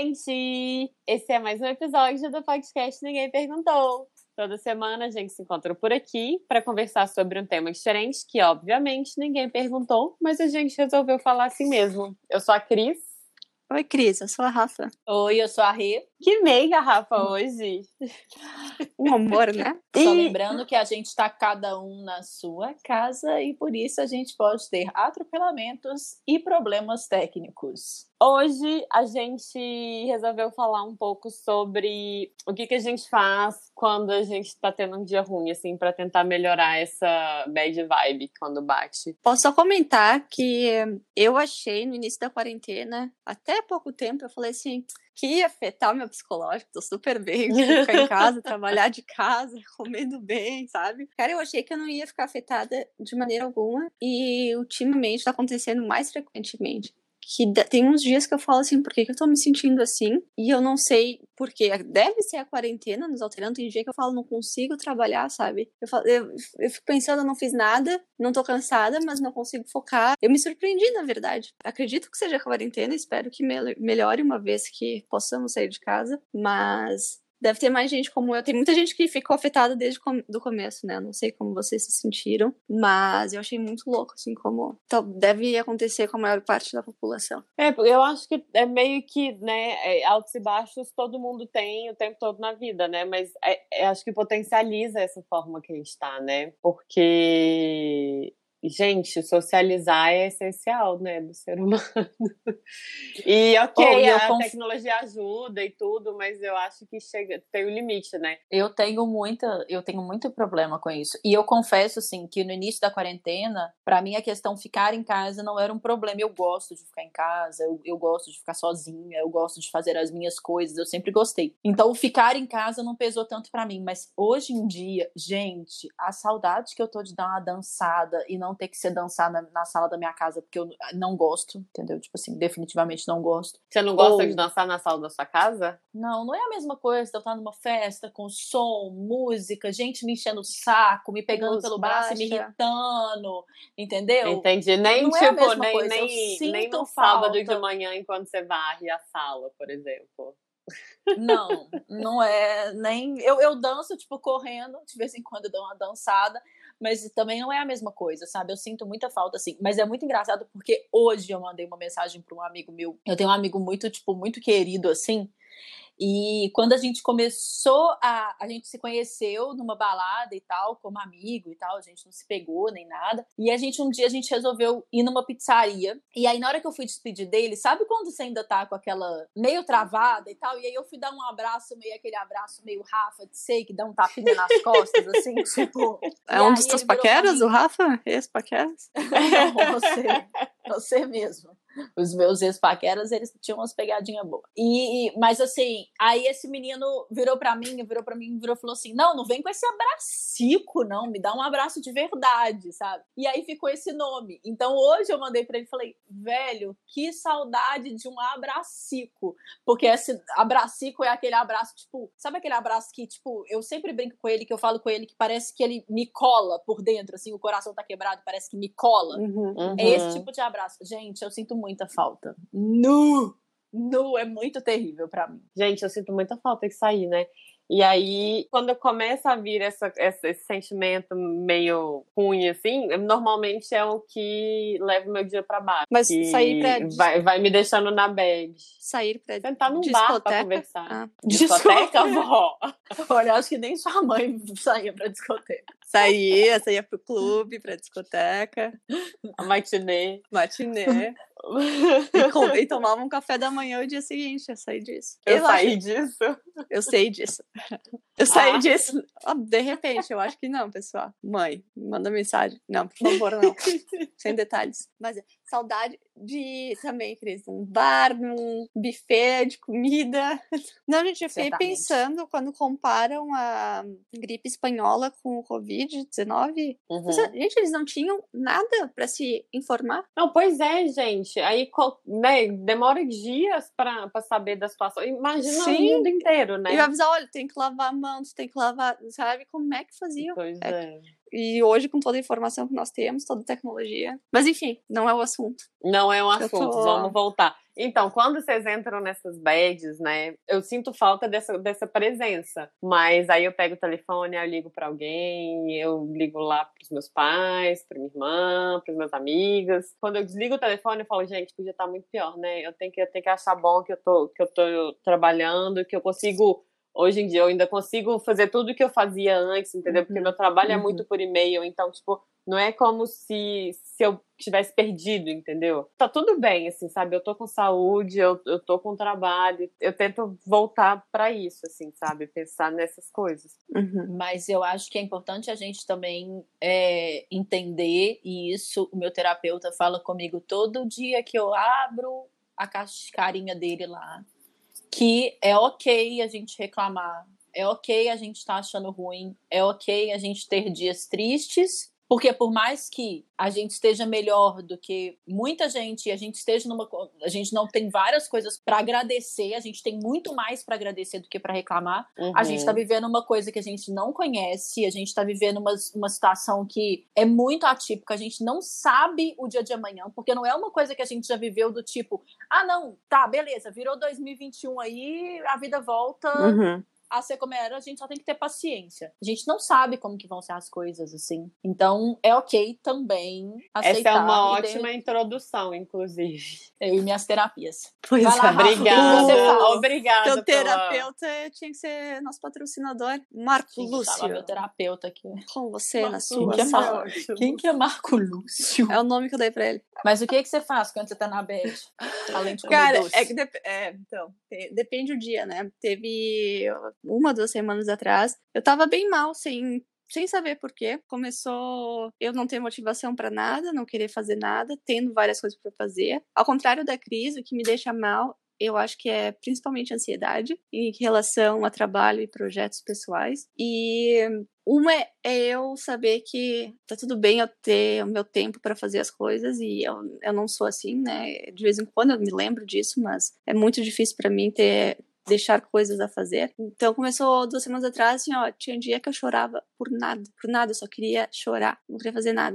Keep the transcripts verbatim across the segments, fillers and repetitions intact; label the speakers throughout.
Speaker 1: gente! Esse é mais um episódio do podcast Ninguém Perguntou. Toda semana a gente se encontra por aqui para conversar sobre um tema diferente que, obviamente, ninguém perguntou, mas a gente resolveu falar assim mesmo. Eu sou a Cris.
Speaker 2: Oi, Cris, eu sou a Rafa.
Speaker 3: Oi, eu sou a Rê.
Speaker 1: Que meiga, Rafa, hoje.
Speaker 2: Um amor, né?
Speaker 3: Só
Speaker 1: E-
Speaker 3: lembrando que a gente está cada um na sua casa e por isso a gente pode ter atropelamentos e problemas técnicos.
Speaker 1: Hoje a gente resolveu falar um pouco sobre o que, que a gente faz quando a gente tá tendo um dia ruim, assim, pra tentar melhorar essa bad vibe quando bate.
Speaker 2: Posso só comentar que eu achei no início da quarentena, até há pouco tempo, eu falei assim, que ia afetar o meu psicológico, tô super bem, tipo, ficar em casa, trabalhar de casa, comendo bem, sabe? Cara, eu achei que eu não ia ficar afetada de maneira alguma e ultimamente tá acontecendo mais frequentemente. Que d- tem uns dias que eu falo assim, por que, que eu tô me sentindo assim? E eu não sei por quê. Deve ser a quarentena nos alterando. Tem dia que eu falo, não consigo trabalhar, sabe? Eu, falo, eu, eu fico pensando, eu não fiz nada, não tô cansada, mas não consigo focar. Eu me surpreendi, na verdade. Acredito que seja a quarentena, espero que mel- melhore uma vez que possamos sair de casa. Mas deve ter mais gente como eu. Tem muita gente que ficou afetada desde o com- do começo, né? Eu não sei como vocês se sentiram, mas eu achei muito louco, assim, como tal- deve acontecer com a maior parte da população.
Speaker 1: É, porque eu acho que é meio que, né, é, altos e baixos todo mundo tem o tempo todo na vida, né? Mas é, é, acho que potencializa essa forma que a gente tá, né? Porque, gente, socializar é essencial, né, do ser humano. E ok,
Speaker 3: Oh, e eu
Speaker 1: a
Speaker 3: conf-
Speaker 1: tecnologia ajuda e tudo, mas eu acho que chega, tem um limite, né?
Speaker 3: Eu tenho muita, eu tenho muito problema com isso. E eu confesso assim que no início da quarentena, pra mim a questão ficar em casa não era um problema. Eu gosto de ficar em casa, eu, eu gosto de ficar sozinha, eu gosto de fazer as minhas coisas, eu sempre gostei. Então o ficar em casa não pesou tanto pra mim, mas hoje em dia, gente, a saudade que eu tô de dar uma dançada e não ter que ser dançar na, na sala da minha casa, porque eu não gosto, entendeu? Tipo assim, definitivamente não gosto.
Speaker 1: Você não gosta
Speaker 3: Ou-
Speaker 1: de dançar na sala da sua casa?
Speaker 3: Não, não é a mesma coisa de eu estar numa festa com som, música, gente me enchendo o saco, me pegando
Speaker 2: Luz
Speaker 3: pelo braço e me
Speaker 2: baixa.
Speaker 3: irritando, entendeu?
Speaker 1: Entendi. Nem,
Speaker 3: Não é a
Speaker 1: tipo,
Speaker 3: mesma
Speaker 1: nem,
Speaker 3: coisa, eu
Speaker 1: nem,
Speaker 3: sinto
Speaker 1: nem no sábado
Speaker 3: falta.
Speaker 1: de manhã enquanto você varre a sala, por exemplo.
Speaker 3: Não, não é nem... Eu, eu danço, tipo, correndo, de vez em quando eu dou uma dançada, mas também não é a mesma coisa, sabe? Eu sinto muita falta, assim. Mas é muito engraçado porque hoje eu mandei uma mensagem para um amigo meu. Eu tenho um amigo muito, tipo, muito querido, assim. E quando a gente começou a... A gente se conheceu numa balada e tal, como amigo e tal. A gente não se pegou nem nada. E a gente, um dia, a gente resolveu ir numa pizzaria. E aí, na hora que eu fui despedir dele, sabe quando você ainda tá com aquela... meio travada e tal? E aí eu fui dar um abraço, meio aquele abraço meio Rafa de sei, que dá um tapinha nas costas, assim, tipo...
Speaker 2: É
Speaker 3: E
Speaker 2: um
Speaker 3: aí
Speaker 2: dos teus
Speaker 3: ele virou pra
Speaker 2: paqueras,
Speaker 3: mim-
Speaker 2: o Rafa? Ex-paqueras?
Speaker 3: Não, você, você mesmo. Os meus ex-paqueras, eles tinham umas pegadinhas boas. E, e- mas assim, aí esse menino virou pra mim, virou pra mim, virou e falou assim, não, não vem com esse abracico, não, me dá um abraço de verdade, sabe? E aí ficou esse nome. Então hoje eu mandei pra ele e falei, velho, que saudade de um abracico. Porque esse abracico é aquele abraço, tipo, sabe aquele abraço que, tipo, eu sempre brinco com ele, que eu falo com ele, que parece que ele me cola por dentro, assim, o coração tá quebrado, parece que me cola.
Speaker 2: Uhum.
Speaker 1: Uhum.
Speaker 3: É esse tipo de abraço. Gente, eu sinto muita falta. Nu! Nu é muito terrível pra mim.
Speaker 1: Gente, eu sinto muita falta de sair, né? E aí, quando começa a vir essa, essa- esse sentimento meio ruim, assim, normalmente é o que leva o meu dia pra baixo.
Speaker 2: Mas
Speaker 1: que
Speaker 2: sair pra dis-
Speaker 1: vai, vai me deixando na bad.
Speaker 2: sair pra
Speaker 1: Sentar num bar pra
Speaker 2: discoteca?
Speaker 1: conversar.
Speaker 2: Ah.
Speaker 1: Discoteca, vó?
Speaker 3: Olha, acho que nem sua mãe saía pra discoteca.
Speaker 2: Saía, saía pro clube, pra discoteca,
Speaker 1: A matinê.
Speaker 2: matinê. E, com, e tomava um café da manhã o dia seguinte, eu saí disso.
Speaker 1: Eu, saí
Speaker 2: acho-
Speaker 1: disso.
Speaker 2: eu sei disso. Eu saí
Speaker 1: Ah.
Speaker 2: disso. Ah, de repente, eu acho que não, pessoal. Mãe, manda mensagem. Não, por favor, não. Sem detalhes. Mas é, saudade de também, Cris, um bar, um buffet de comida. Não, gente, eu fiquei
Speaker 3: Certamente.
Speaker 2: pensando quando comparam a gripe espanhola com o covid dezenove.
Speaker 1: Uhum.
Speaker 2: Gente, eles não tinham nada pra se informar.
Speaker 1: Não, pois é, gente. Aí, co- né, demora dias pra, pra saber da situação. Imagina
Speaker 2: Sim.
Speaker 1: o mundo inteiro, né?
Speaker 2: E vai avisar, olha, tem que lavar a mão, tu tem que lavar, sabe? Como é que faziam?
Speaker 1: Pois
Speaker 2: É.
Speaker 1: é.
Speaker 2: E hoje, com toda a informação que nós temos, toda a tecnologia. Mas enfim, não é o assunto.
Speaker 1: Não é um
Speaker 2: Eu
Speaker 1: assunto,
Speaker 2: tô-
Speaker 1: vamos voltar. Então, quando vocês entram nessas bads, né, eu sinto falta dessa, dessa presença. Mas aí eu pego o telefone, eu ligo pra alguém, eu ligo lá pros meus pais, pra minha irmã, pros meus amigos. Quando eu desligo o telefone, eu falo, gente, podia estar muito pior, né? Eu tenho que, eu tenho que achar bom que eu tô, que eu tô trabalhando, que eu consigo... Hoje em dia eu ainda consigo fazer tudo que eu fazia antes, entendeu? Porque
Speaker 2: Uhum,
Speaker 1: meu trabalho
Speaker 2: uhum.
Speaker 1: é muito por e-mail, então, tipo, não é como se, se eu tivesse perdido, entendeu? Tá tudo bem, assim, sabe? Eu tô com saúde, eu, eu tô com trabalho, eu tento voltar pra isso, assim, sabe? Pensar nessas coisas.
Speaker 2: Uhum.
Speaker 3: Mas eu acho que é importante a gente também é, entender, e isso o meu terapeuta fala comigo todo dia que eu abro a carinha dele lá, que é ok a gente reclamar, é ok a gente estar achando ruim, é ok a gente ter dias tristes, porque por mais que a gente esteja melhor do que muita gente, e a gente esteja numa... A gente não tem várias coisas para agradecer, a gente tem muito mais para agradecer do que para reclamar.
Speaker 1: Uhum.
Speaker 3: A gente está vivendo uma coisa que a gente não conhece, a gente está vivendo uma, uma situação que é muito atípica, a gente não sabe o dia de amanhã, porque não é uma coisa que a gente já viveu do tipo, ah, não, tá, beleza, virou dois mil e vinte e um aí, a vida volta...
Speaker 2: Uhum.
Speaker 3: a ser como era, a gente só tem que ter paciência. A gente não sabe como que vão ser as coisas, assim. Então, é ok também aceitar.
Speaker 1: Essa é uma
Speaker 3: e ter...
Speaker 1: ótima introdução, inclusive.
Speaker 3: Eu e minhas terapias.
Speaker 2: Pois
Speaker 3: Vai lá,
Speaker 2: é.
Speaker 3: Rafa, o que que você
Speaker 1: Obrigada,
Speaker 3: faz?
Speaker 1: obrigada
Speaker 2: Teu
Speaker 1: pela...
Speaker 2: terapeuta tinha que ser nosso patrocinador, Marco
Speaker 3: Tinha que chamar meu
Speaker 2: Lúcio.
Speaker 3: terapeuta aqui.
Speaker 2: Com você na
Speaker 1: Marco
Speaker 2: sua
Speaker 3: Lúcio é
Speaker 2: sala.
Speaker 1: ótimo.
Speaker 3: Quem que é Marco Lúcio?
Speaker 2: É o nome que eu dei pra ele.
Speaker 3: Mas o que que você faz quando você tá na bed? Além de comer
Speaker 2: Cara,
Speaker 3: doce?
Speaker 2: é que dep- é, então, te- depende do dia, né? Teve uma, duas semanas atrás, eu tava bem mal, sem, sem saber por quê. Começou eu não ter motivação pra nada, não querer fazer nada, tendo várias coisas pra fazer. Ao contrário da crise, o que me deixa mal, eu acho que é principalmente ansiedade em relação a trabalho e projetos pessoais. E uma é, é eu saber que tá tudo bem eu ter o meu tempo para fazer as coisas, e eu, eu não sou assim, né? De vez em quando eu me lembro disso, mas é muito difícil para mim ter deixar coisas a fazer. Então começou duas semanas atrás, assim, ó, tinha um dia que eu chorava por nada, por nada, eu só queria chorar, não queria fazer nada.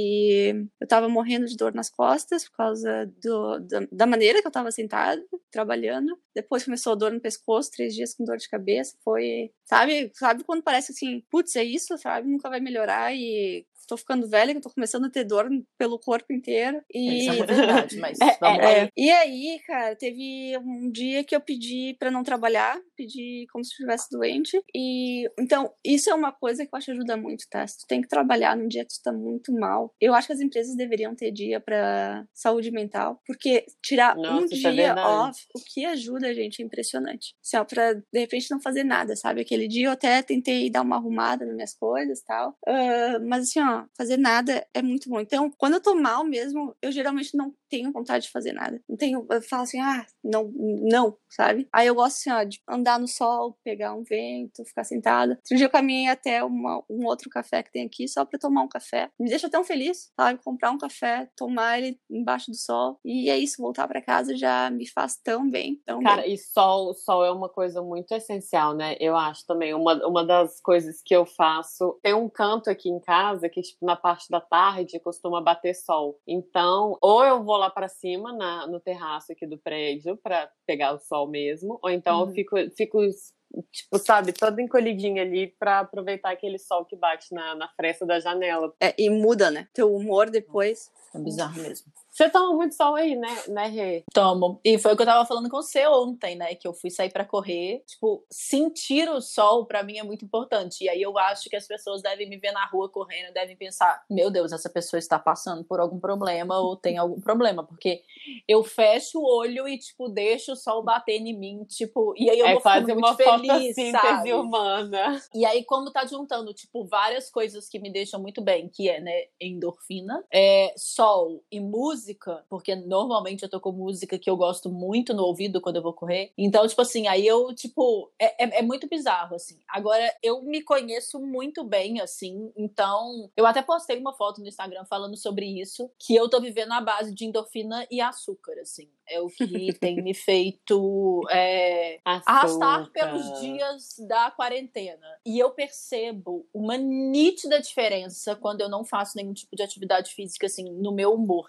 Speaker 2: E eu tava morrendo de dor nas costas por causa do, da, da maneira que eu tava sentada, trabalhando. Depois começou a dor no pescoço, três dias com dor de cabeça, foi, sabe, sabe quando parece assim, putz, é isso, sabe, nunca vai melhorar e tô ficando velha, que eu tô começando a ter dor pelo corpo inteiro. E...
Speaker 3: Isso é verdade, mas
Speaker 2: é,
Speaker 3: vamos
Speaker 2: é,
Speaker 3: lá.
Speaker 2: é. E aí, cara, teve um dia que eu pedi pra não trabalhar, pedi como se eu estivesse doente. E então, isso é uma coisa que eu acho que ajuda muito, tá? Se tu tem que trabalhar num dia que tu tá muito mal, eu acho que as empresas deveriam ter dia pra saúde mental, porque tirar
Speaker 1: Nossa,
Speaker 2: um
Speaker 1: isso é
Speaker 2: dia
Speaker 1: verdade.
Speaker 2: off, o que ajuda a gente é impressionante. Assim, ó, pra de repente não fazer nada, sabe? Aquele dia eu até tentei dar uma arrumada nas minhas coisas e tal, uh, mas assim, ó, fazer nada é muito bom. Então, quando eu tô mal mesmo, eu geralmente não tenho vontade de fazer nada. Não tenho, eu falo assim, ah, não, não, sabe? Aí eu gosto assim, ó, de andar no sol, pegar um vento, ficar sentada. Outro dia eu caminhei até uma, um outro café que tem aqui só pra tomar um café. Me deixa tão feliz, sabe? Comprar um café, tomar ele embaixo do sol. E é isso, voltar pra casa já me faz tão bem, tão
Speaker 1: Cara,
Speaker 2: bem.
Speaker 1: e sol, sol é uma coisa muito essencial, né? Eu acho também. Uma, uma das coisas que eu faço. Tem um canto aqui em casa que, tipo, na parte da tarde costuma bater sol. Então, ou eu vou lá pra cima, na, no terraço aqui do prédio, pra pegar o sol mesmo, ou então
Speaker 2: Uhum.
Speaker 1: eu fico, fico, tipo, sabe, toda encolhidinha ali pra aproveitar aquele sol que bate na, na fresta da janela.
Speaker 2: É, e muda, né? Teu humor depois.
Speaker 3: É bizarro mesmo.
Speaker 1: Você toma muito sol aí, né, né, Rê?
Speaker 3: Tomo. E foi o que eu tava falando com você ontem, né? Que eu fui sair pra correr. Tipo, sentir o sol pra mim é muito importante. E aí eu acho que as pessoas devem me ver na rua correndo, devem pensar: meu Deus, essa pessoa está passando por algum problema ou tem algum problema. Porque eu fecho o olho e, tipo, deixo o sol bater em mim, tipo, e aí eu
Speaker 1: É
Speaker 3: vou
Speaker 1: quase
Speaker 3: ficando
Speaker 1: uma
Speaker 3: muito feliz,
Speaker 1: fotossíntese
Speaker 3: sabe?
Speaker 1: humana.
Speaker 3: E aí, como tá juntando, tipo, várias coisas que me deixam muito bem, que é, né, endorfina, é, sol e música, porque normalmente eu tô com música que eu gosto muito no ouvido quando eu vou correr. Então, tipo assim, aí eu, tipo, é, é, é muito bizarro, assim. Agora, eu me conheço muito bem, assim, então eu até postei uma foto no Instagram falando sobre isso, que eu tô vivendo à base de endorfina e açúcar, assim. É o que tem me feito é, arrastar pelos dias da quarentena. E eu percebo uma nítida diferença quando eu não faço nenhum tipo de atividade física, assim, no meu humor, sabe?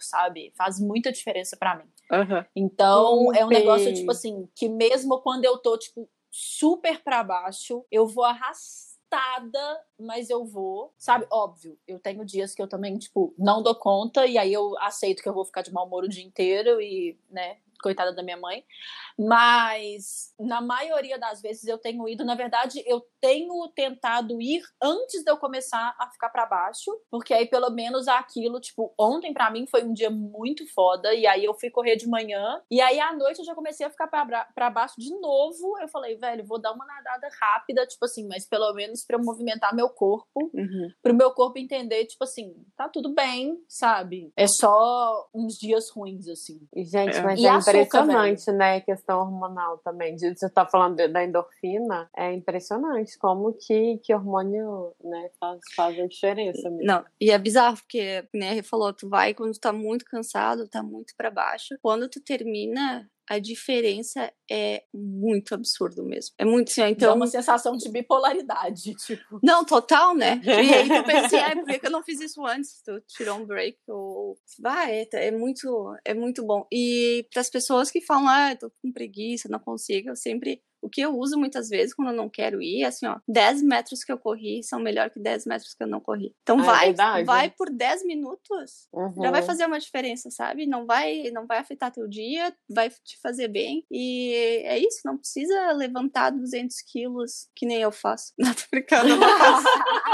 Speaker 3: comer. Faz muita diferença pra mim.
Speaker 2: Uhum.
Speaker 3: Então,
Speaker 1: Entendi.
Speaker 3: é um negócio, tipo assim, que mesmo quando eu tô, tipo, super pra baixo, eu vou arrastada, mas eu vou, sabe? Óbvio, eu tenho dias que eu também, tipo, não dou conta, e aí eu aceito que eu vou ficar de mau humor o dia inteiro e, né, coitada da minha mãe. Mas, na maioria das vezes, eu tenho ido, na verdade, eu tenho tentado ir antes de eu começar a ficar pra baixo, porque aí, pelo menos, aquilo, tipo, ontem pra mim foi um dia muito foda, e aí eu fui correr de manhã, e aí à noite eu já comecei a ficar pra, bra- pra baixo de novo. Eu falei, velho, vou dar uma nadada rápida, tipo assim, mas pelo menos pra eu movimentar meu corpo,
Speaker 2: Uhum.
Speaker 3: pro meu corpo entender, tipo assim, tá tudo bem, sabe? É só uns dias ruins, assim.
Speaker 1: E, gente,
Speaker 2: É.
Speaker 1: mas
Speaker 3: E
Speaker 1: é
Speaker 3: açúcar,
Speaker 1: impressionante, né? Questão hormonal também. De- Você tá falando de- da endorfina, é impressionante como que, que hormônio, né, faz, faz a diferença mesmo.
Speaker 2: Não, e é bizarro, porque, né, a Rê falou, tu vai quando tu tá muito cansado, tá muito pra baixo. Quando tu termina, a diferença é muito absurdo mesmo. É muito assim, ó,
Speaker 3: Dá
Speaker 2: então...
Speaker 3: uma sensação de bipolaridade, tipo.
Speaker 2: Não, total, né? E aí tu pensa assim, ah, por que que eu não fiz isso antes? Tu tirou um break ou... Vai, é, é muito, é muito bom. E pras pessoas que falam, ah, eu tô com preguiça, não consigo, eu sempre... O que eu uso muitas vezes quando eu não quero ir, é assim, ó, dez metros que eu corri são melhor que dez metros que eu não corri. Então
Speaker 1: Ah, é
Speaker 2: vai,
Speaker 1: verdade.
Speaker 2: vai por dez minutos,
Speaker 1: Uhum.
Speaker 2: já vai fazer uma diferença, sabe? Não vai, não vai afetar teu dia, vai te fazer bem. E é isso, não precisa levantar duzentos quilos, que nem eu faço. Não, tô brincando, eu não faço.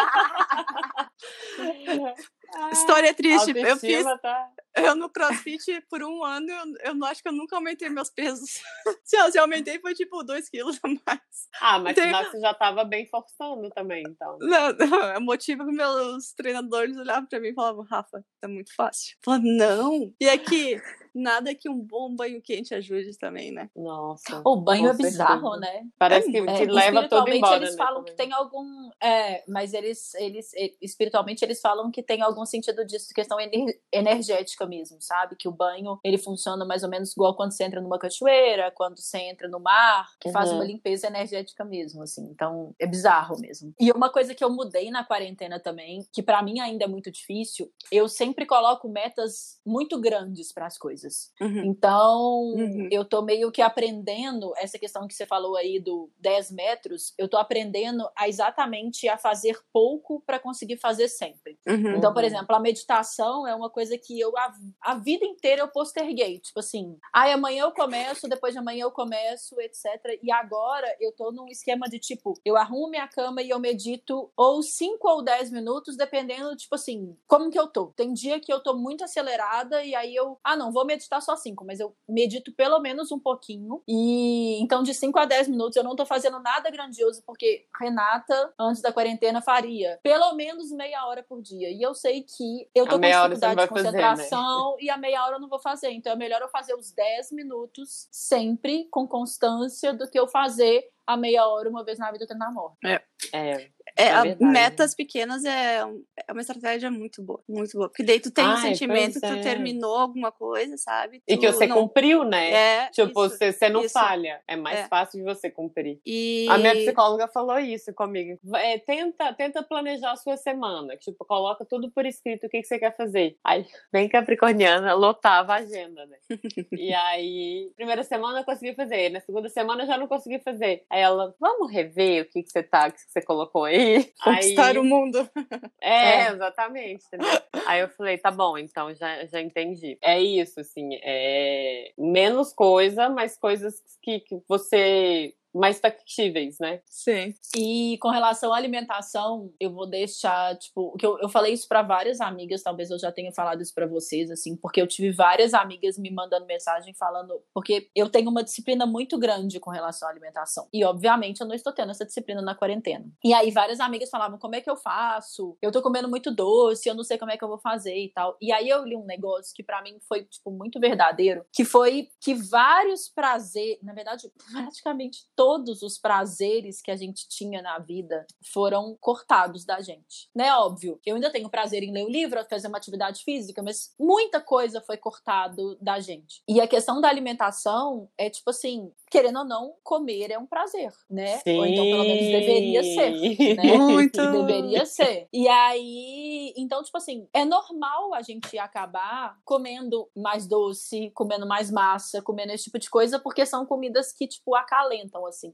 Speaker 2: História triste. Eu fiz,
Speaker 1: Autoestima tá...
Speaker 2: eu no CrossFit por um ano, eu, eu não acho que eu nunca aumentei meus pesos. Se eu, se eu aumentei, foi tipo dois quilos a mais.
Speaker 1: Ah, mas
Speaker 2: Tem-
Speaker 1: sinal que você já tava bem forçando também, então.
Speaker 2: Não, não, é o motivo que meus treinadores olhavam pra mim e falavam, Rafa, tá muito fácil. Eu falava, não. E aqui, nada que um bom banho quente ajude também, né?
Speaker 1: Nossa.
Speaker 3: O banho
Speaker 1: com
Speaker 3: é bizarro,
Speaker 1: certeza.
Speaker 3: né?
Speaker 1: Parece
Speaker 2: É
Speaker 1: que,
Speaker 2: muito
Speaker 1: que
Speaker 3: É,
Speaker 2: bom.
Speaker 1: leva tudo
Speaker 3: espiritualmente
Speaker 1: embora,
Speaker 3: eles
Speaker 1: né,
Speaker 3: falam
Speaker 1: também.
Speaker 3: que tem algum. É, mas eles, eles, e- espiritualmente eles falam que tem algum sentido disso, questão ener- energética mesmo, sabe? Que o banho ele funciona mais ou menos igual quando você entra numa cachoeira, quando você entra no mar, que faz
Speaker 1: Uhum.
Speaker 3: uma limpeza energética mesmo, assim. Então é bizarro mesmo. E uma coisa que eu mudei na quarentena também, que pra mim ainda é muito difícil, eu sempre coloco metas muito grandes para as coisas.
Speaker 2: Uhum.
Speaker 3: Então,
Speaker 2: Uhum.
Speaker 3: eu tô meio que aprendendo essa questão que você falou aí do dez metros, eu tô aprendendo a exatamente a fazer pouco para conseguir fazer sempre.
Speaker 2: Uhum.
Speaker 3: Então, por
Speaker 1: Uhum.
Speaker 3: exemplo, a meditação é uma coisa que eu a, a vida inteira eu posterguei, tipo assim, ai, amanhã eu começo, depois de amanhã eu começo, etcétera. E agora eu tô num esquema de tipo, eu arrumo minha cama e eu medito ou cinco ou dez minutos, dependendo, tipo assim, como que eu tô. Tem dia que eu tô muito acelerada e aí eu, ah, não, vou meditar só cinco, mas eu medito pelo menos um pouquinho. E então de cinco a dez minutos eu não tô fazendo nada grandioso, porque Renata, antes da quarentena, faria pelo menos meia hora por dia. E eu sei que eu tô
Speaker 1: A
Speaker 3: com
Speaker 1: meia hora você não
Speaker 3: dificuldade de
Speaker 1: vai fazer, né?
Speaker 3: concentração e a meia hora eu não vou fazer. Então é melhor eu fazer os dez minutos sempre, com constância, do que eu fazer a meia hora uma vez na vida tendo a morte.
Speaker 1: É,
Speaker 2: É,
Speaker 1: é
Speaker 2: a-
Speaker 1: verdade.
Speaker 2: metas pequenas é, um- é uma estratégia muito boa, muito boa. Porque daí tu tem o
Speaker 1: Ai,
Speaker 2: sentimento
Speaker 1: pois
Speaker 2: que tu
Speaker 1: é.
Speaker 2: terminou alguma coisa, sabe?
Speaker 1: E que
Speaker 2: Tu
Speaker 1: você
Speaker 2: não...
Speaker 1: cumpriu, né?
Speaker 2: É,
Speaker 1: Tipo,
Speaker 2: isso,
Speaker 1: você, você não
Speaker 2: isso.
Speaker 1: falha. É mais
Speaker 2: É.
Speaker 1: fácil de você cumprir.
Speaker 2: E...
Speaker 1: A minha psicóloga falou isso comigo. É, tenta, tenta planejar a sua semana. Tipo, coloca tudo por escrito o que, que você quer fazer. Aí, bem capricorniana, lotava a agenda, né? E aí, primeira semana eu consegui fazer. Na segunda semana eu já não consegui fazer. Aí ela, vamos rever o que, que você tá, o que você colocou aí?
Speaker 2: Conquistar
Speaker 1: aí,
Speaker 2: o mundo.
Speaker 1: É,
Speaker 3: É.
Speaker 1: exatamente, entendeu? Aí eu falei, tá bom, então já, já entendi. É isso, assim, é menos coisa, mas coisas que, que você... mais factíveis, né?
Speaker 2: Sim.
Speaker 3: E com relação à alimentação, eu vou deixar, tipo, que eu, eu falei isso pra várias amigas, talvez eu já tenha falado isso pra vocês, assim, porque eu tive várias amigas me mandando mensagem falando, porque eu tenho uma disciplina muito grande com relação à alimentação. E, obviamente, eu não estou tendo essa disciplina na quarentena. E aí, várias amigas falavam, como é que eu faço? Eu tô comendo muito doce, eu não sei como é que eu vou fazer e tal. E aí, eu li um negócio que pra mim foi, tipo, muito verdadeiro, que foi que vários prazeres, na verdade, praticamente todos os prazeres que a gente tinha na vida foram cortados da gente. Né? Óbvio, eu ainda tenho prazer em ler o livro, fazer uma atividade física, mas muita coisa foi cortado da gente. E a questão da alimentação é tipo assim, querendo ou não, comer é um prazer, né?
Speaker 1: Sim.
Speaker 3: Ou então pelo menos deveria ser, né?
Speaker 2: Muito!
Speaker 3: Deveria ser. E aí, então tipo assim, é normal a gente acabar comendo mais doce, comendo mais massa, comendo esse tipo de coisa, porque são comidas que tipo acalentam, assim.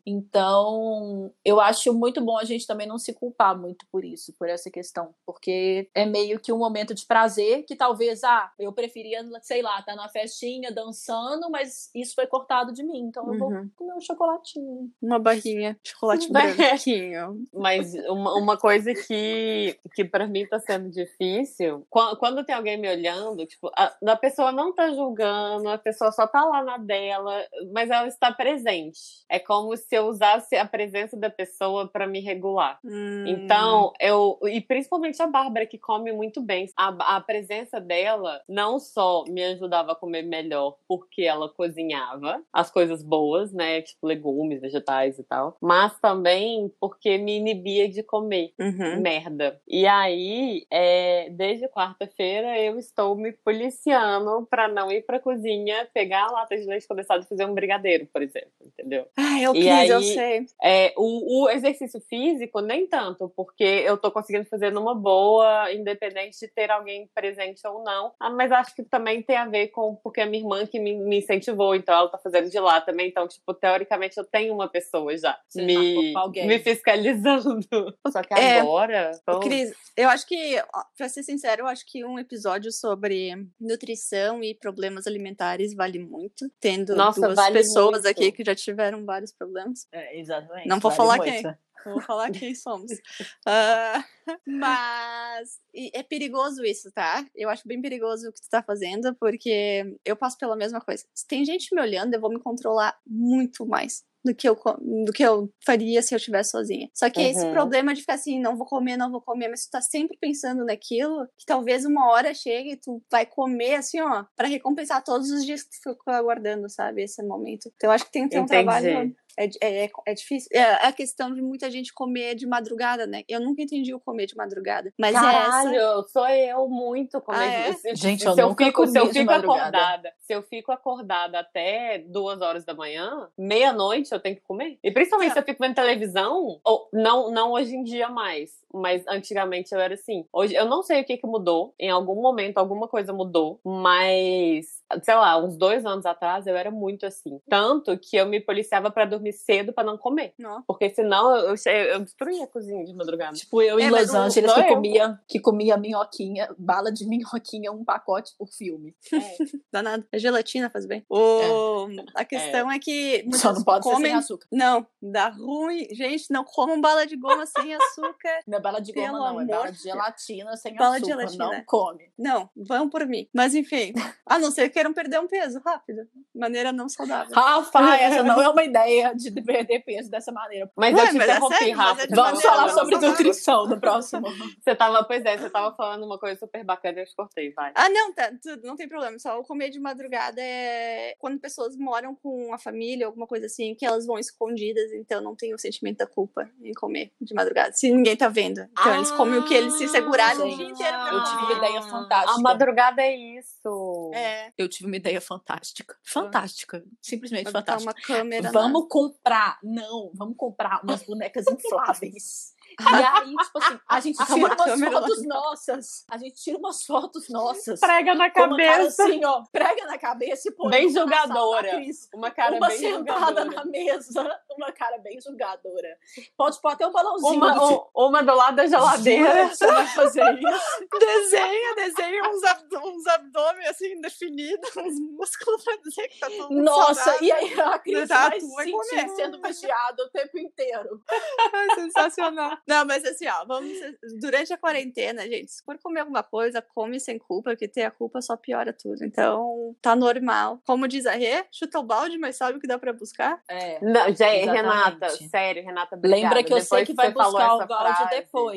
Speaker 3: Então, eu acho muito bom a gente também não se culpar muito por isso, por essa questão, porque é meio que um momento de prazer que talvez, ah, eu preferia, sei lá, estar numa festinha, dançando, mas isso foi cortado de mim, então eu vou
Speaker 2: Uhum.
Speaker 3: comer um chocolatinho.
Speaker 2: Uma barrinha de chocolate branquinho.
Speaker 1: Mas uma, uma coisa que, que pra mim tá sendo difícil, quando, quando tem alguém me olhando, tipo, a, a pessoa não tá julgando, a pessoa só tá lá na dela, mas ela está presente. É como se eu usasse a presença da pessoa pra me regular.
Speaker 2: Hum.
Speaker 1: Então, eu... E principalmente a Bárbara, que come muito bem. A, a presença dela não só me ajudava a comer melhor, porque ela cozinhava as coisas boas, né? Tipo, legumes, vegetais e tal. Mas também porque me inibia de comer
Speaker 2: Uhum.
Speaker 1: merda. E aí, é, desde quarta-feira, eu estou me policiando pra não ir pra cozinha, pegar a lata de leite condensado e fazer um brigadeiro, por exemplo. Entendeu?
Speaker 2: Ah, eu
Speaker 1: E
Speaker 2: quis,
Speaker 1: aí,
Speaker 2: eu sei.
Speaker 1: É, o, o exercício físico, nem tanto, porque eu tô conseguindo fazer numa boa, independente de ter alguém presente ou não. Ah, mas acho que também tem a ver com porque a minha irmã que me, me incentivou, então ela tá fazendo de lá também. Então, tipo, teoricamente eu tenho uma pessoa já me, me fiscalizando. Só que
Speaker 2: É,
Speaker 1: agora. Tô...
Speaker 2: Cris, eu acho que, pra ser sincero, eu acho que um episódio sobre nutrição e problemas alimentares vale muito. Tendo
Speaker 1: Nossa,
Speaker 2: duas
Speaker 1: vale
Speaker 2: pessoas
Speaker 1: muito.
Speaker 2: aqui que já tiveram vários problemas.
Speaker 3: É, exatamente.
Speaker 2: Não vou
Speaker 3: vale
Speaker 2: falar
Speaker 3: muito.
Speaker 2: quem. Não vou falar quem somos. Uh, mas é perigoso isso, tá? Eu acho bem perigoso o que tu tá fazendo, porque eu passo pela mesma coisa. Se tem gente me olhando, eu vou me controlar muito mais do que eu, do que eu faria se eu estivesse sozinha. Só que uhum. esse problema de ficar assim, não vou comer, não vou comer, mas tu tá sempre pensando naquilo, que talvez uma hora chegue e tu vai comer assim, ó, pra recompensar todos os dias que tu ficou aguardando, sabe? Esse momento. Então eu acho que tem que ter um
Speaker 1: Entendi.
Speaker 2: trabalho... É, é, é difícil. É a questão de muita gente comer de madrugada, né? Eu nunca entendi o comer de madrugada. Mas
Speaker 1: Caralho,
Speaker 2: é essa...
Speaker 1: sou eu muito comer.
Speaker 2: Ah, é?
Speaker 1: se,
Speaker 3: gente,
Speaker 1: se
Speaker 3: eu,
Speaker 1: eu
Speaker 3: nunca
Speaker 1: fico,
Speaker 3: comi
Speaker 1: se eu
Speaker 3: de
Speaker 1: fico
Speaker 3: madrugada.
Speaker 1: acordada, se eu fico acordada até duas horas da manhã, meia-noite eu tenho que comer. E principalmente é. se eu fico vendo televisão, ou não, não hoje em dia mais, mas antigamente eu era assim. Hoje eu não sei o que que mudou. Em algum momento alguma coisa mudou, mas sei lá, uns dois anos atrás eu era muito assim. Tanto que eu me policiava pra dormir cedo pra não comer. Não. Porque senão eu, eu, eu destruía a cozinha de madrugada.
Speaker 3: Tipo, eu em
Speaker 1: é,
Speaker 3: Los Angeles que
Speaker 1: eu.
Speaker 3: comia, que comia minhoquinha, bala de minhoquinha, um pacote por filme.
Speaker 2: É. Danado. A gelatina faz bem. O... É. A questão é, é que...
Speaker 3: Só não pode
Speaker 2: comem...
Speaker 3: ser sem açúcar.
Speaker 2: Não, dá ruim. Gente, não comam bala de goma sem açúcar.
Speaker 3: Não é bala de goma,
Speaker 2: Pelo
Speaker 3: não.
Speaker 2: amor.
Speaker 3: É bala de gelatina sem
Speaker 2: bala
Speaker 3: açúcar.
Speaker 2: De gelatina.
Speaker 3: Não come.
Speaker 2: Não, vão por mim. Mas enfim, a não ser que queiram perder um peso rápido. Maneira não saudável.
Speaker 3: Rafa, essa não é uma ideia de perder peso dessa maneira.
Speaker 1: Mas Ué, eu te interrompi, Rafa.
Speaker 3: É Vamos falar sobre nutrição no próximo.
Speaker 1: Você tava, pois é, você tava falando uma coisa super bacana e eu te cortei, vai.
Speaker 2: Ah, não, tá, tudo, não tem problema. Só o comer de madrugada é quando pessoas moram com a família, alguma coisa assim, que elas vão escondidas, então não tem o sentimento da culpa em comer de madrugada. Se ninguém tá vendo. Então ah, eles comem o que eles se seguraram o dia inteiro.
Speaker 3: Eu tive uma ideia fantástica.
Speaker 1: A madrugada é isso.
Speaker 2: É.
Speaker 3: Eu tive uma ideia fantástica. Fantástica. Simplesmente
Speaker 2: Vai
Speaker 3: fantástica.
Speaker 2: Uma câmera
Speaker 3: vamos
Speaker 2: na...
Speaker 3: comprar. Não, vamos comprar umas bonecas infláveis. E aí, tipo assim, a gente tira umas fotos nossas. A gente tira umas fotos nossas.
Speaker 1: Prega na cabeça.
Speaker 3: Uma cara assim, ó. Prega na cabeça e põe.
Speaker 1: Bem julgadora. Uma cara
Speaker 3: uma
Speaker 1: bem
Speaker 3: sentada
Speaker 1: julgadora.
Speaker 3: na mesa. Uma cara bem julgadora. Pode pôr até um balãozinho.
Speaker 1: Uma,
Speaker 3: do tipo...
Speaker 1: uma do lado da geladeira.
Speaker 3: Você vai fazer isso.
Speaker 2: Desenha, desenha uns, abd uns abdômen assim, definidos, uns músculos pra dizer que tá tudo
Speaker 3: Nossa,
Speaker 2: saudável.
Speaker 3: e aí a Cris
Speaker 2: Tá,
Speaker 3: vai se
Speaker 2: vai
Speaker 3: sentir
Speaker 2: comer.
Speaker 3: sendo vigiada o tempo inteiro.
Speaker 2: É sensacional. Não, mas assim, ó, vamos... durante a quarentena, gente, se for comer alguma coisa, come sem culpa, porque ter a culpa só piora tudo. Então, tá normal. Como diz a Rê, chuta o balde, mas sabe o que dá pra buscar?
Speaker 3: É.
Speaker 1: Não, já, Renata, sério, Renata, obrigada.
Speaker 3: Lembra que eu
Speaker 1: depois
Speaker 3: sei que vai
Speaker 1: você falou
Speaker 3: buscar o
Speaker 1: essa
Speaker 3: balde
Speaker 1: frase,
Speaker 3: depois.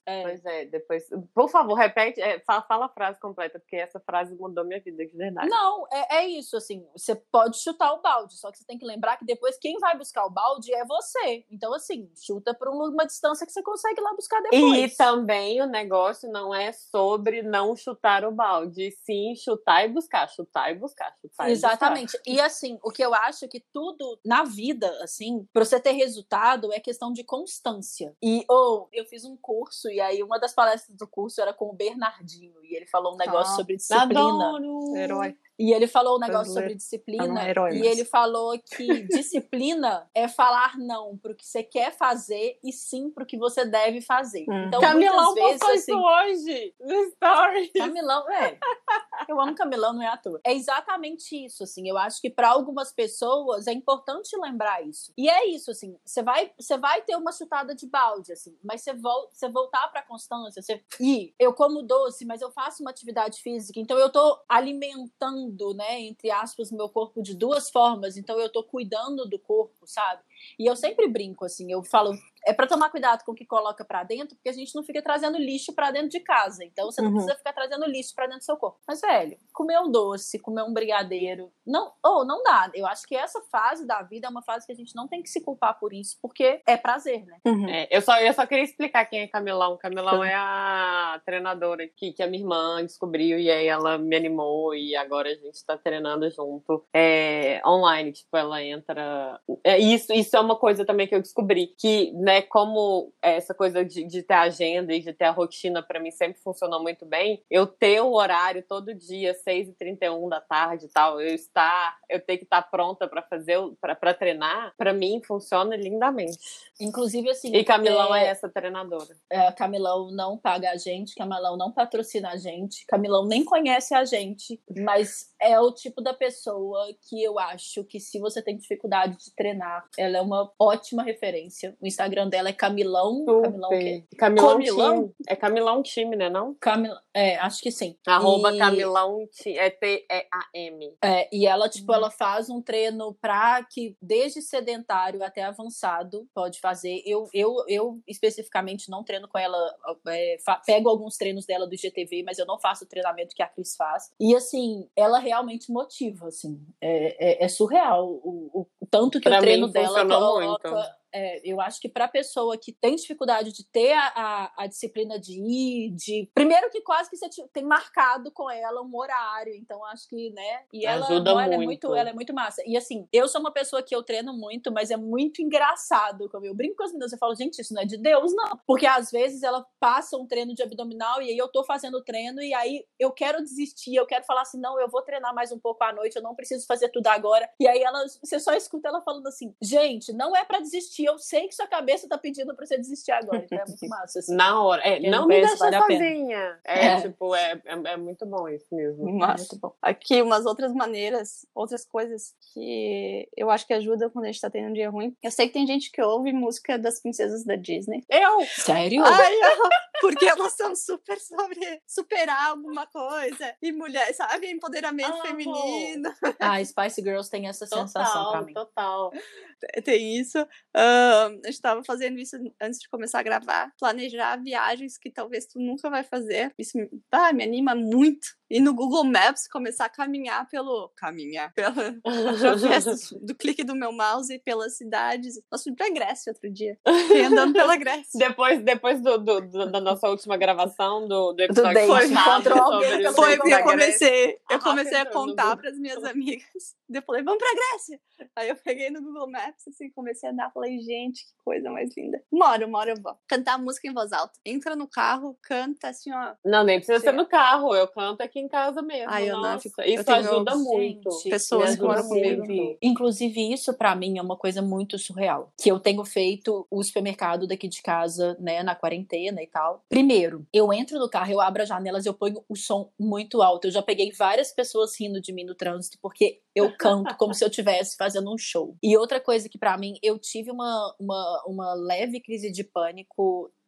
Speaker 3: É.
Speaker 1: Pois é, depois... Por favor, repete, é, fala, fala a frase completa, porque essa frase mudou minha vida de verdade.
Speaker 3: Não, é, é isso, assim, você pode chutar o balde, só que você tem que lembrar que depois quem vai buscar o balde é você. Então, assim, chuta por uma distância que você consegue ir lá buscar depois.
Speaker 1: E também o negócio não é sobre não chutar o balde, sim chutar e buscar, chutar e buscar, chutar e
Speaker 3: Exatamente.
Speaker 1: buscar.
Speaker 3: E assim, o que eu acho que tudo na vida, assim, pra você ter resultado é questão de constância. E, ou, eu fiz um curso, e aí uma das palestras do curso era com o Bernardinho, e ele falou um negócio
Speaker 2: Ah,
Speaker 3: sobre disciplina.
Speaker 1: Adoro!
Speaker 2: Herói.
Speaker 3: E ele falou um negócio
Speaker 2: Brasileiro.
Speaker 3: sobre disciplina,
Speaker 2: É um herói
Speaker 3: e
Speaker 2: mesmo.
Speaker 3: ele falou que disciplina é falar não pro que você quer fazer e sim pro que você deve fazer.
Speaker 2: Uhum.
Speaker 3: Então,
Speaker 1: Camilão
Speaker 3: muitas vezes,
Speaker 1: postou
Speaker 3: assim,
Speaker 1: isso hoje no story.
Speaker 3: Camilão, é. Eu amo Camilão, não é à toa. É exatamente isso, assim. Eu acho que para algumas pessoas é importante lembrar isso. E é isso, assim. Você vai, você vai ter uma chutada de balde, assim. Mas você, vol você voltar para a constância. Você... E eu como doce, mas eu faço uma atividade física. Então eu tô alimentando, né, entre aspas, meu corpo de duas formas. Então eu tô cuidando do corpo, sabe? E eu sempre brinco, assim. Eu falo... É para tomar cuidado com o que coloca para dentro, porque a gente não fica trazendo lixo para dentro de casa. Então você não
Speaker 2: Uhum.
Speaker 3: precisa ficar trazendo lixo para dentro do seu corpo. Mas, velho, comer um doce, comer um brigadeiro, não, ou oh, não dá. Eu acho que essa fase da vida é uma fase que a gente não tem que se culpar por isso, porque é prazer, né?
Speaker 2: Uhum.
Speaker 1: É, eu, só, eu só queria explicar quem é Camilão. Camilão
Speaker 2: Sim.
Speaker 1: é a treinadora que, que a minha irmã descobriu e aí ela me animou e agora a gente tá treinando junto é, online. Tipo, ela entra... É, isso, isso é uma coisa também que eu descobri, que, né, como essa coisa de, de ter agenda e de ter a rotina pra mim sempre funcionou muito bem, eu ter o horário todo dia, seis e trinta e um da tarde e tal, eu estar, eu ter que estar pronta pra fazer, pra, pra treinar, pra mim funciona lindamente.
Speaker 3: Inclusive, assim...
Speaker 1: E Camilão é,
Speaker 3: é...
Speaker 1: é essa treinadora.
Speaker 3: É, Camilão não paga a gente, Camilão não patrocina a gente, Camilão nem conhece a gente, mas é o tipo da pessoa que eu acho que se você tem dificuldade de treinar, ela é uma ótima referência. O Instagram dela é Camilão...
Speaker 1: Super.
Speaker 3: Camilão o quê?
Speaker 1: Camilão
Speaker 3: Comilão?
Speaker 1: Time. É Camilão Time, né não?
Speaker 3: Camil... É, acho que sim.
Speaker 1: Arroba
Speaker 3: E...
Speaker 1: Camilão Time. É T E A M.
Speaker 3: É, e ela, tipo,
Speaker 1: Uhum.
Speaker 3: ela faz um treino pra que, desde sedentário até avançado, pode fazer. Eu, eu, eu especificamente, não treino com ela, é, pego alguns treinos dela do I G T V, mas eu não faço o treinamento que a Cris faz. E, assim, ela realmente motiva, assim. É, é, é surreal o, o tanto que
Speaker 1: Pra
Speaker 3: o treino
Speaker 1: mim,
Speaker 3: dela
Speaker 1: funcionou
Speaker 3: coloca...
Speaker 1: muito.
Speaker 3: É, eu acho que para pessoa que tem dificuldade de ter a, a, a disciplina de ir, de primeiro que quase que você tem marcado com ela um horário, então acho que, né, e ela,
Speaker 1: ajuda
Speaker 3: não, ela é
Speaker 1: muito.
Speaker 3: muito, ela é muito massa. E assim, eu sou uma pessoa que eu treino muito, mas é muito engraçado, como eu brinco com as meninas, eu falo, gente, isso não é de Deus, não, porque às vezes ela passa um treino de abdominal e aí eu tô fazendo o treino e aí eu quero desistir, eu quero falar assim, não, eu vou treinar mais um pouco à noite, eu não preciso fazer tudo agora. E aí ela, você só escuta ela falando assim, gente, não é para desistir, eu sei que sua cabeça tá pedindo pra você desistir agora. Então é muito massa. Assim.
Speaker 1: Na hora. É,
Speaker 3: Quem
Speaker 1: não
Speaker 3: não
Speaker 1: me
Speaker 3: conhece,
Speaker 1: deixa
Speaker 3: vale a pena.
Speaker 1: sozinha. É,
Speaker 3: É.
Speaker 1: tipo, é, é, é muito bom isso mesmo.
Speaker 2: Mas,
Speaker 3: Muito bom.
Speaker 2: aqui, umas outras maneiras, outras coisas que eu acho que ajudam quando a gente tá tendo um dia ruim. Eu sei que tem gente que ouve música das princesas da Disney.
Speaker 1: Eu!
Speaker 3: Sério?
Speaker 2: Ai, eu- porque elas são super sobre superar alguma coisa. E mulher, sabe? Empoderamento
Speaker 1: Amo.
Speaker 2: feminino.
Speaker 3: Ah, Spice Girls tem essa sensação pra
Speaker 1: Total,
Speaker 3: mim.
Speaker 1: total.
Speaker 2: Tem isso. Ah, a gente tava fazendo isso antes de começar a gravar. Planejar viagens que talvez tu nunca vai fazer. Isso me, ah, me anima muito. E no Google Maps começar a caminhar pelo... Caminhar. Pela, através do clique do meu mouse pelas cidades. Nós fui pra Grécia outro dia. Fui andando pela Grécia.
Speaker 1: Depois, depois do, do- do- da nossa última gravação do, do
Speaker 3: Do
Speaker 1: episódio
Speaker 3: date.
Speaker 1: passado
Speaker 3: Encontrou alguém
Speaker 1: sobre
Speaker 3: pelo
Speaker 1: o
Speaker 2: Foi,
Speaker 1: date
Speaker 3: Google
Speaker 1: da
Speaker 2: eu
Speaker 3: Maps.
Speaker 1: Grécia.
Speaker 2: comecei, eu
Speaker 1: Ah,
Speaker 2: comecei a
Speaker 1: entrou no
Speaker 2: contar
Speaker 1: Google.
Speaker 2: pras minhas amigas. Daí eu falei, vamos pra Grécia. Aí eu peguei no Google Maps, assim, comecei a andar. Falei, gente, que coisa mais linda. Uma hora, uma hora eu vou. Cantar música em voz alta. Entra no carro, canta assim, ó.
Speaker 1: Não, nem precisa
Speaker 2: Sim.
Speaker 1: ser no carro. Eu canto aqui em casa mesmo.
Speaker 2: Ai, eu não,
Speaker 1: Nossa,
Speaker 2: fico- eu
Speaker 1: isso
Speaker 2: tenho-
Speaker 1: ajuda
Speaker 3: Gente,
Speaker 1: muito.
Speaker 2: pessoas
Speaker 1: Me ajuda
Speaker 2: inclusive-
Speaker 1: muito.
Speaker 3: Inclusive, isso pra mim é uma coisa muito surreal. Que eu tenho feito o supermercado daqui de casa, né, na quarentena e tal. Primeiro, eu entro no carro, eu abro as janelas, eu ponho o som muito alto. Eu já peguei várias pessoas rindo de mim no trânsito, porque eu canto como se eu estivesse fazendo um show. E outra coisa que pra mim, eu tive uma, uma, uma leve crise de pânico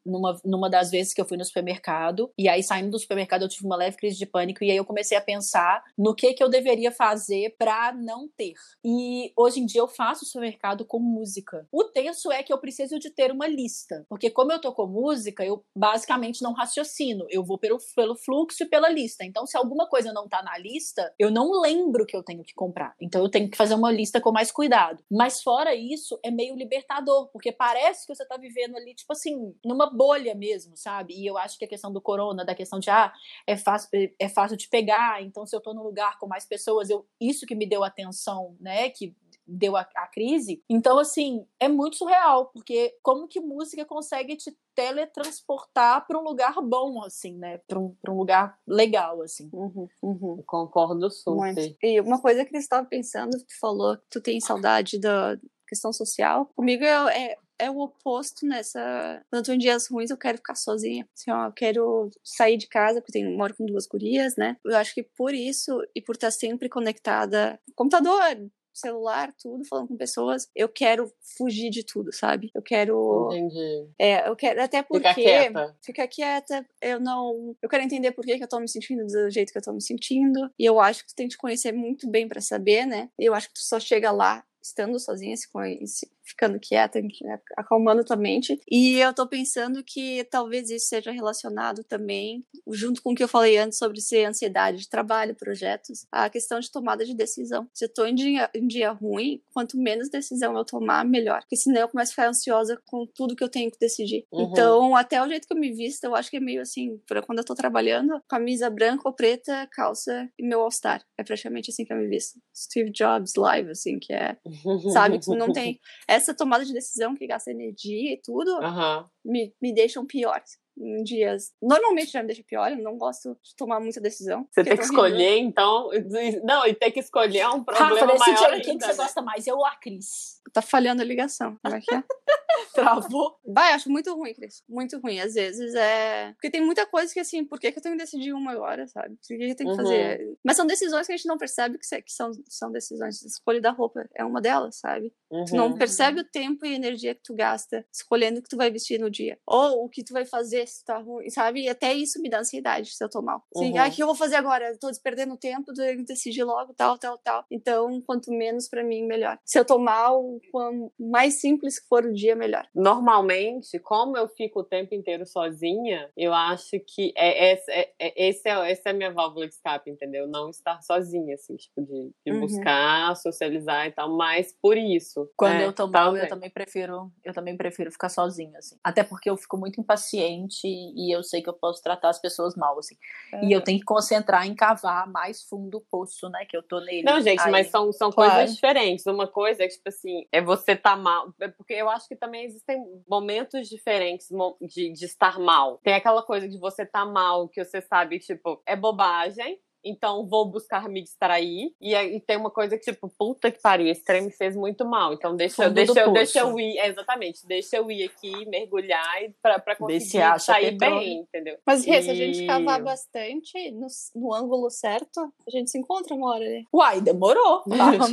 Speaker 3: numa, numa das vezes que eu fui no supermercado, e aí saindo do supermercado eu tive uma leve crise de pânico, e aí eu comecei a pensar no que que eu deveria fazer pra não ter. E hoje em dia eu faço supermercado com música. O tenso é que eu preciso de ter uma lista, porque como eu tô com música, eu basicamente não raciocino, eu vou pelo, pelo fluxo e pela lista. Então se alguma coisa não tá na lista, eu não lembro que eu tenho que comprar. Então eu tenho que fazer uma lista com mais cuidado. Mas fora isso, é meio libertador, porque parece que você tá vivendo ali, tipo assim, numa bolha mesmo, sabe? E eu acho que a questão do corona, da questão de, ah, é fácil, é fácil de pegar, então se eu tô num lugar com mais pessoas, eu, isso que me deu atenção, né, que deu a, a crise. Então, assim, é muito surreal, porque como que música consegue te teletransportar para um lugar bom, assim, né? Para um, pra um lugar legal, assim.
Speaker 1: Uhum, uhum. Concordo super.
Speaker 2: Muito. E uma coisa que eu estava pensando, tu falou que tu tem saudade da questão social. Comigo é, é, é o oposto nessa... Quando eu tô em dias ruins, eu quero ficar sozinha. Assim, ó, eu quero sair de casa, porque eu tenho, moro com duas gurias, né? Eu acho que por isso, e por estar sempre conectada... Computador... celular, tudo, falando com pessoas, eu quero fugir de tudo, sabe? Eu quero...
Speaker 1: Entendi.
Speaker 2: É, eu quero, até porque...
Speaker 1: Fica quieta.
Speaker 2: Fica quieta, eu não... Eu quero entender por que, que eu tô me sentindo do jeito que eu tô me sentindo, e eu acho que tu tem que te conhecer muito bem pra saber, né? E eu acho que tu só chega lá estando sozinha, se, se ficando quieta, acalmando tua mente. E eu tô pensando que talvez isso seja relacionado também, junto com o que eu falei antes sobre ser ansiedade de trabalho, projetos, a questão de tomada de decisão. Se eu tô em dia, em dia ruim, quanto menos decisão eu tomar, melhor. Porque senão eu começo a ficar ansiosa com tudo que eu tenho que decidir. Uhum. Então, até o jeito que eu me visto, eu acho que é meio assim, pra quando eu tô trabalhando, camisa branca ou preta, calça e meu all-star. É praticamente assim que eu me visto. Steve Jobs live, assim, que é... Sabe, que não tem essa tomada de decisão que gasta energia e tudo,
Speaker 1: uhum.
Speaker 2: me, me deixam piores em dias. Normalmente já me deixa pior, eu não gosto de tomar muita decisão.
Speaker 1: Você tem que escolher, então. Não, e ter que escolher é um problema
Speaker 3: Rafa,
Speaker 1: maior
Speaker 3: dia,
Speaker 1: ainda.
Speaker 3: Quem que você gosta mais? Eu ou a Cris?
Speaker 2: Tá falhando a ligação. Como é que é?
Speaker 3: Travou.
Speaker 2: Vai, acho muito ruim, Cris. Muito ruim. Às vezes é. Porque tem muita coisa que, assim, por que, que eu tenho que decidir uma agora, sabe? Por que, que eu tenho que
Speaker 1: uhum.
Speaker 2: fazer? Mas são decisões que a gente não percebe que, que são, são decisões. A escolha da roupa é uma delas, sabe? Uhum. Tu não percebe o tempo e a energia que tu gasta escolhendo o que tu vai vestir no dia. Ou o que tu vai fazer se tá ruim, sabe? E até isso me dá ansiedade se eu tô mal. Assim, uhum. ah, o que eu vou fazer agora? Eu tô perdendo tempo, tenho que decidir logo, tal, tal, tal. Então, quanto menos pra mim, melhor. Se eu tô mal, quanto mais simples que for o dia, melhor.
Speaker 1: Normalmente, como eu fico o tempo inteiro sozinha, eu acho que é, é, é, é, esse é, essa é a minha válvula de escape, entendeu? Não estar sozinha, assim, tipo, de, de uhum. buscar, socializar e tal, mas por isso.
Speaker 3: Quando
Speaker 1: é,
Speaker 3: eu tô mal, eu também prefiro, eu também prefiro ficar sozinha, assim. Até porque eu fico muito impaciente e eu sei que eu posso tratar as pessoas mal, assim. É. E eu tenho que concentrar em cavar mais fundo o poço, né, que eu tô nele.
Speaker 1: Não, gente,
Speaker 3: Aí,
Speaker 1: mas são, são
Speaker 2: claro.
Speaker 1: coisas diferentes. Uma coisa é, tipo assim, é você tá mal, é porque eu acho que também existem momentos diferentes de, de estar mal. Tem aquela coisa de você tá mal, que você sabe, tipo, é bobagem, então vou buscar me distrair. E aí tem uma coisa que, tipo, puta que pariu, esse trem me fez muito mal. Então deixa, deixa, eu, deixa eu ir, é, exatamente, deixa eu ir aqui, mergulhar pra, pra conseguir sair bem, entendeu?
Speaker 2: Mas, Rê,
Speaker 1: e...
Speaker 2: se a gente cavar bastante no, no ângulo certo, a gente se encontra uma hora ali.
Speaker 3: Uai, demorou.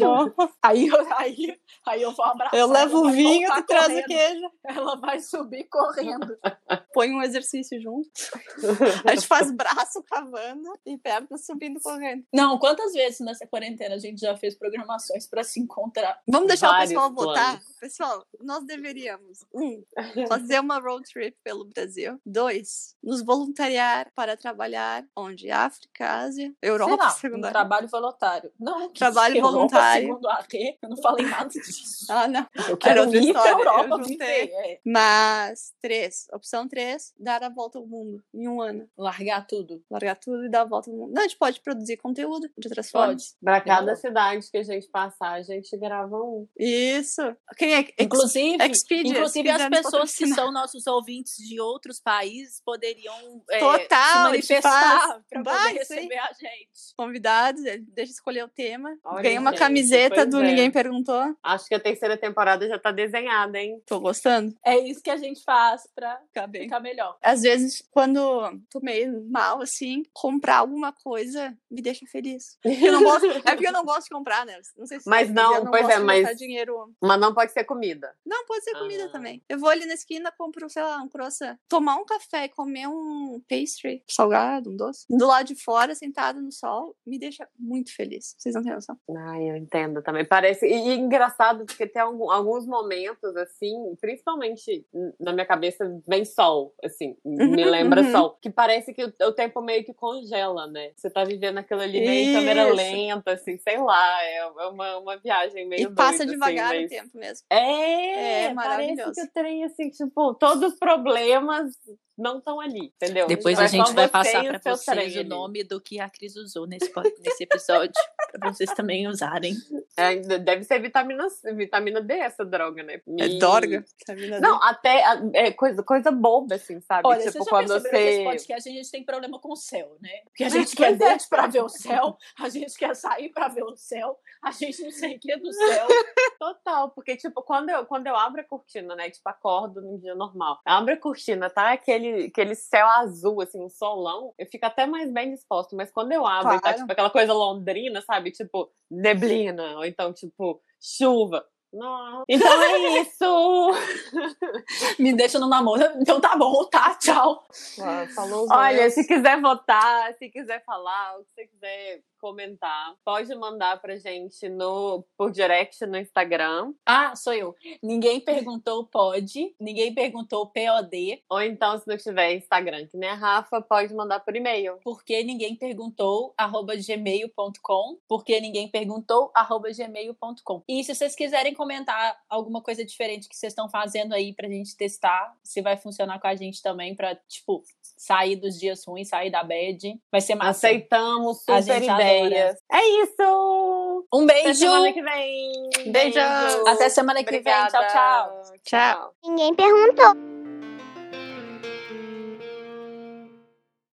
Speaker 3: aí, eu, aí, aí eu vou abraçar.
Speaker 2: Eu levo o vinho, tu traz o queijo.
Speaker 3: Ela vai subir correndo.
Speaker 2: Põe um exercício junto. A gente faz braço cavando e perna subindo. Correndo.
Speaker 3: Não, quantas vezes nessa quarentena a gente já fez programações pra se encontrar?
Speaker 2: Vamos deixar
Speaker 1: Vários
Speaker 2: o pessoal votar?
Speaker 1: planos.
Speaker 2: Pessoal, nós deveríamos, um, fazer uma road trip pelo Brasil. Dois, nos voluntariar para trabalhar onde? África, Ásia, Europa,
Speaker 3: segundo um trabalho voluntário. Não,
Speaker 2: trabalho
Speaker 3: Europa,
Speaker 2: voluntário.
Speaker 3: Segundo a Rê, eu não falei nada disso.
Speaker 2: Ah, não.
Speaker 3: Eu quero ir pra Europa viver.
Speaker 2: É. Mas, três, opção três, dar a volta ao mundo em um ano.
Speaker 3: Largar tudo.
Speaker 2: Largar tudo e dar a volta ao mundo. Não, a gente pode produzir conteúdo de outras formas.
Speaker 1: Pra cada cidade que a gente passar, a gente grava um.
Speaker 2: Isso. Quem é?
Speaker 3: Inclusive,
Speaker 2: Expedia,
Speaker 3: inclusive as pessoas que são nossos ouvintes de outros países poderiam é,
Speaker 2: Total,
Speaker 3: se manifestar pra
Speaker 2: Vai,
Speaker 3: poder receber a gente.
Speaker 2: Convidados, deixa escolher o tema.
Speaker 1: Olha,
Speaker 2: ganha uma
Speaker 1: gente,
Speaker 2: camiseta do
Speaker 1: é.
Speaker 2: Ninguém Perguntou.
Speaker 1: Acho que a terceira temporada já tá desenhada, hein?
Speaker 2: Tô gostando.
Speaker 3: É isso que a gente faz pra
Speaker 2: ficar bem.
Speaker 3: Ficar melhor.
Speaker 2: Às vezes, quando tô meio mal, assim, comprar alguma coisa coisa me deixa feliz. Eu não gosto, é porque eu não gosto de comprar, né? Não sei se
Speaker 1: Mas
Speaker 2: sabe,
Speaker 1: não,
Speaker 2: eu não
Speaker 1: pois
Speaker 2: gosto
Speaker 1: é,
Speaker 2: de
Speaker 1: mas-
Speaker 2: botar dinheiro.
Speaker 1: Mas não pode ser comida.
Speaker 2: Não, pode ser comida
Speaker 1: Ah.
Speaker 2: também. Eu vou ali na esquina, compro, sei lá, um croissant. Tomar um café e comer um pastry salgado, um doce. Do lado de fora, sentada no sol, me deixa muito feliz. Vocês não têm noção.
Speaker 1: Ai, eu entendo também. Parece. E, e engraçado, porque tem algum- alguns momentos, assim, principalmente na minha cabeça, vem sol, assim, me lembra
Speaker 2: uhum.
Speaker 1: sol. Que parece que o, o tempo meio que congela, né? Você tá vivendo aquilo ali meio em câmera
Speaker 2: Isso.
Speaker 1: lenta, assim, sei lá. É é uma, uma viagem meio
Speaker 2: E passa
Speaker 1: doida,
Speaker 2: devagar
Speaker 1: assim,
Speaker 2: o
Speaker 1: mas...
Speaker 2: tempo mesmo.
Speaker 1: É,
Speaker 2: É maravilhoso.
Speaker 1: parece que o trem, assim, tipo, todos os problemas não estão ali, entendeu?
Speaker 3: Depois
Speaker 1: Então
Speaker 3: a
Speaker 1: é só
Speaker 3: gente vai
Speaker 1: você
Speaker 3: passar
Speaker 1: e
Speaker 3: pra
Speaker 1: o seu
Speaker 3: vocês
Speaker 1: trem
Speaker 3: o
Speaker 1: ali.
Speaker 3: nome do que a Cris usou nesse, po- nesse episódio. Pra vocês também usarem.
Speaker 1: É, deve ser vitamina, vitamina D essa droga, né?
Speaker 2: É
Speaker 1: Me-
Speaker 2: dorga. Vitamina D.
Speaker 1: Não, até a- é coisa, coisa boba, assim, sabe?
Speaker 3: Olha,
Speaker 1: tipo,
Speaker 3: vocês já
Speaker 1: quando
Speaker 3: perceberam que esse
Speaker 1: você.
Speaker 3: podcast a gente tem problema com o céu, né? Porque a
Speaker 1: Mas,
Speaker 3: gente quer
Speaker 1: pois é.
Speaker 3: date pra ver o céu, a gente quer sair pra ver o céu, a gente não sei o que é do céu.
Speaker 1: Total, porque, tipo, quando eu, quando eu abro a cortina, né? Tipo, acordo num dia normal. Abro a cortina, tá? Aquele, aquele céu azul, assim, um solão, eu fico até mais bem disposto. Mas quando eu abro e tá,
Speaker 2: Claro.
Speaker 1: tipo, aquela coisa londrina, sabe? Tipo, neblina, ou então, tipo, chuva. Não. Então é isso!
Speaker 3: Me deixa no namoro. Então tá bom, tá? Tchau.
Speaker 2: Falou os
Speaker 1: Olha,
Speaker 2: meus.
Speaker 1: se quiser votar, se quiser falar, o que você quiser comentar, pode mandar pra gente no, por direct no Instagram.
Speaker 3: Ah, sou eu. Ninguém perguntou pode, ninguém perguntou P O D,
Speaker 1: Ou então, se não tiver Instagram, que nem a Rafa, pode mandar por e-mail.
Speaker 3: porque ninguém perguntou arroba gmail ponto com, porque ninguém perguntou arroba gmail ponto com. E se vocês quiserem comentar alguma coisa diferente que vocês estão fazendo aí pra gente testar, se vai funcionar com a gente também pra, tipo, sair dos dias ruins, sair da bad, vai ser massa.
Speaker 1: Aceitamos
Speaker 3: A
Speaker 1: super
Speaker 3: gente adora.
Speaker 1: ideias. É isso!
Speaker 3: Um
Speaker 1: Até
Speaker 3: beijo!
Speaker 1: semana que vem!
Speaker 2: Beijo!
Speaker 3: Até semana que vem. Tchau,
Speaker 1: Obrigada.
Speaker 3: tchau.
Speaker 2: Tchau.
Speaker 4: Ninguém perguntou.